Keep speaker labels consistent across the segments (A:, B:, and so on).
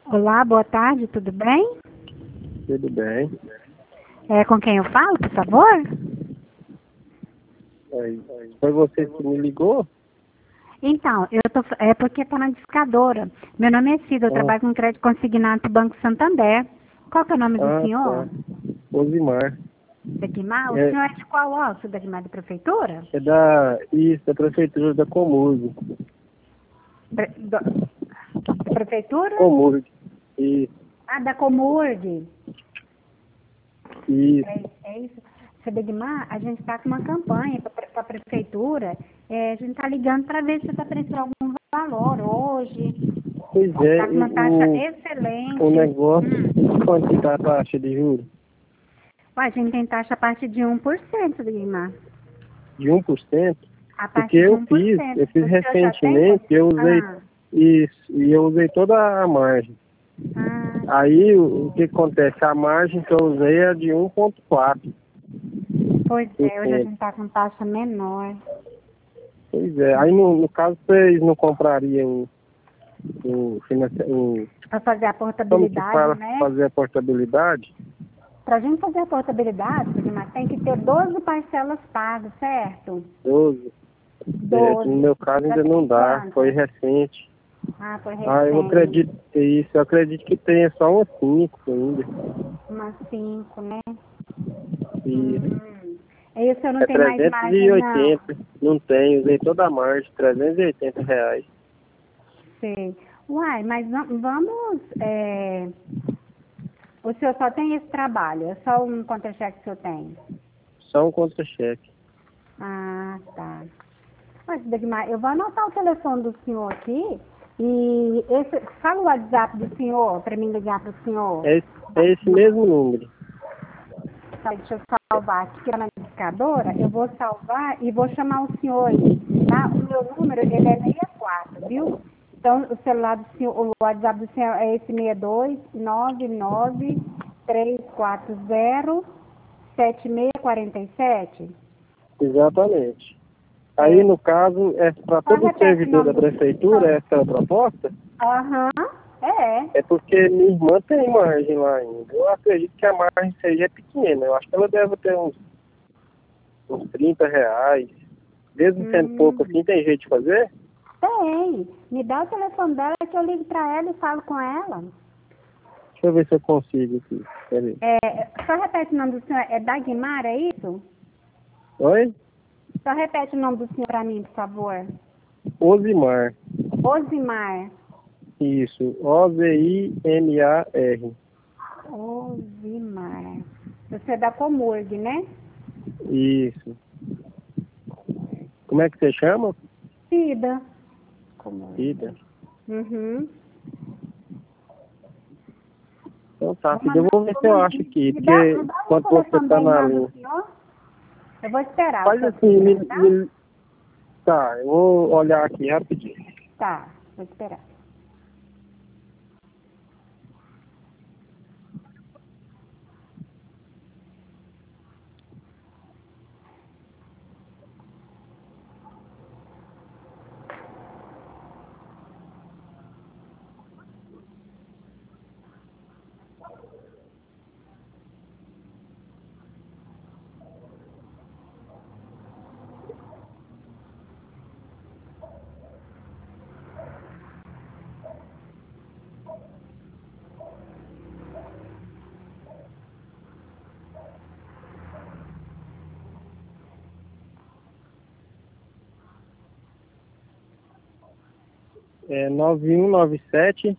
A: Olá, boa tarde, tudo bem?
B: Tudo bem.
A: Com quem eu falo, por favor?
B: Oi. Foi você que me ligou?
A: Então, é porque está na discadora. Meu nome é Cida, eu
B: Ah,
A: trabalho com crédito consignado do Banco Santander. Qual que é o nome do senhor?
B: tá. Osimar.
A: Dagmar? O
B: É,
A: senhor é de qual ócio? Dagmar da prefeitura?
B: da prefeitura da Comurg.
A: Da prefeitura?
B: Comurg. Isso,
A: Ah, da Comurg.
B: isso.
A: É isso. Seu Dagmar, a gente está com uma campanha para a prefeitura. A gente está ligando para ver se está precisando algum valor hoje.
B: Pois é,
A: Está com uma taxa
B: o
A: excelente.
B: negócio, quanto que tá a taxa de juros?
A: Ué, a gente tem taxa a partir de 1%, Guilmar.
B: De 1%?
A: A
B: Porque
A: partir de
B: eu
A: 1%.
B: fiz
A: O senhor já tem?
B: recentemente, eu usei
A: Ah,
B: isso, e eu usei toda a margem.
A: ah,
B: Aí, o que acontece? A margem que eu usei é de 1,4%.
A: pois é, hoje a gente está com taxa menor.
B: Pois é, aí no caso vocês não comprariam
A: Para fazer a
B: como que
A: portabilidade,
B: fala,
A: né?
B: fazer a portabilidade?
A: Para a gente fazer a portabilidade, Guilmar, tem que ter 12 parcelas pagas, certo?
B: 12. É, que
A: 12.
B: no meu caso
A: Já
B: ainda não
A: tem
B: dá, foi
A: quantas?
B: recente.
A: Ah, foi
B: Eu
A: recente.
B: acredito isso, eu acredito que tenha só umas 5 ainda.
A: Umas 5, né?
B: Isso.
A: Aí o senhor não
B: É
A: tem mais margem, não?
B: 380, não tem, usei toda a margem, R$ 380.
A: Sei. Uai, mas vamos. O senhor só tem esse trabalho? É só um contra-cheque que o senhor tem?
B: Só um contra-cheque.
A: Ah, tá. Mas, Dagmar, eu vou anotar o telefone do senhor aqui. E fala o WhatsApp do senhor, para mim ligar para o senhor.
B: É esse mesmo número.
A: Tá, deixa eu salvar aqui na indicadora. Eu vou salvar e vou chamar o senhor aí, tá? O meu número, ele é 64, viu? Então, o celular do senhor, o WhatsApp do senhor é esse 6299-340-7647.
B: Exatamente. Aí,
A: É,
B: no caso, é para
A: só
B: todo
A: repete o
B: servidor
A: nome
B: da
A: do
B: prefeitura,
A: senhor.
B: essa é a proposta?
A: Aham, é.
B: É porque minha irmã tem margem lá ainda. Eu acredito que a margem seja pequena. Eu acho que ela deve ter uns R$ 30. Mesmo sendo pouco
A: Hum,
B: assim, tem jeito de fazer?
A: tem. Me dá o telefone dela que eu ligo para ela e falo com ela.
B: Deixa eu ver se eu consigo aqui. Peraí.
A: Só repete o nome do senhor. É Dagmar, é isso?
B: Oi?
A: Só repete o nome do senhor para mim, por favor.
B: Osimar.
A: Osimar.
B: Isso. Ozimar.
A: Osimar. Você é da Comurg, né?
B: Isso. Como é que você chama?
A: Cida. Comurg.
B: Ida.
A: Uhum.
B: Então tá,
A: Vou
B: filho. Eu
A: mandar,
B: vou ver se eu acho aqui.
A: me dá
B: Porque
A: o
B: enquanto você
A: telefone
B: tá
A: da
B: na
A: irmã do
B: linha.
A: senhor. Eu vou esperar o
B: Faz
A: seu
B: assim,
A: telefone, tá?
B: tá, eu vou olhar aqui rapidinho.
A: Tá, vou esperar.
B: É 9197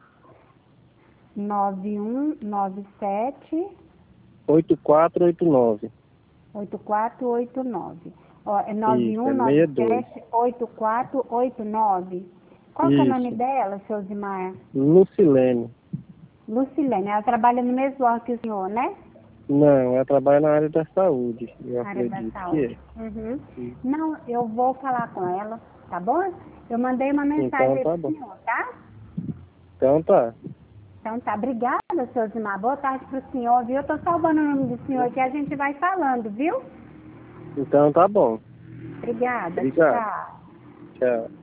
A: 9197
B: 8489.
A: 8489. Ó, é
B: Isso, é 62.
A: 9197 8489. Qual que é o nome
B: Isso.
A: dela, seu Zimar?
B: Lucilene.
A: Lucilene. Ela trabalha no mesmo órgão que o senhor, né?
B: Não, ela trabalha na área da saúde. Eu
A: Na área da
B: acredito que
A: saúde.
B: é.
A: Uhum.
B: Isso.
A: Não, eu vou falar com ela, tá bom? Eu mandei uma mensagem
B: Então
A: aí
B: tá
A: pro
B: bom.
A: senhor, tá?
B: Então tá.
A: Então tá, obrigada, seu Zimar. Boa tarde pro senhor, viu? Eu tô salvando o nome do senhor aqui, a gente vai falando, viu?
B: Então tá bom.
A: Obrigada,
B: Obrigado.
A: tchau.
B: Tchau.